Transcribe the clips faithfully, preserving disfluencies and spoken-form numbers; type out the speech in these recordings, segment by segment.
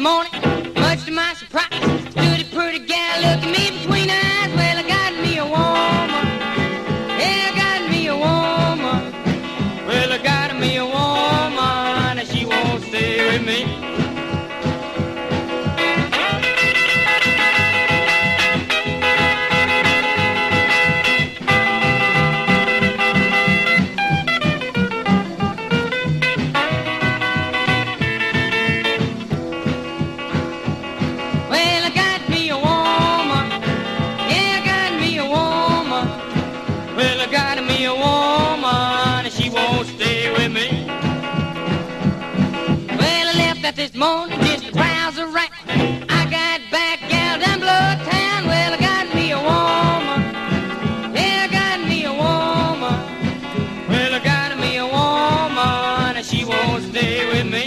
morning, much to my surprise, stood a pretty gal looking me between the eyes. Well, I got me a woman. Yeah, I got me a woman. Well, I got me a woman, and she won't stay with me. Well, I got me a woman. Yeah, I got me a woman. Well, I got me a woman, and she won't stay with me. Well, I left out this morning just to browse around. I got back out down Bloodtown. Well, I got me a woman. Yeah, I got me a woman. Well, I got me a woman, and she won't stay with me.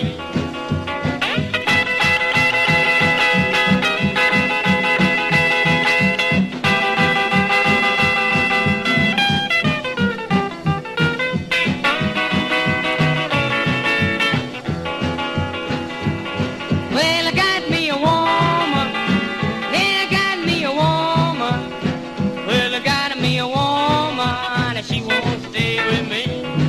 Well, I got me a woman. Yeah, I got me a woman. Well, I got me a woman, and she won't stay with me.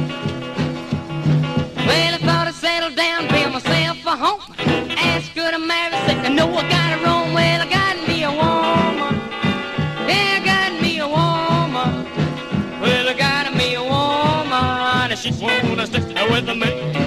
Well, I thought I'd settle down, build myself a home. Ask her to marry, said, I know I got her wrong. Well, I got me a woman. Yeah, I got me a woman. Well, I got me a woman, and she won't stay with me.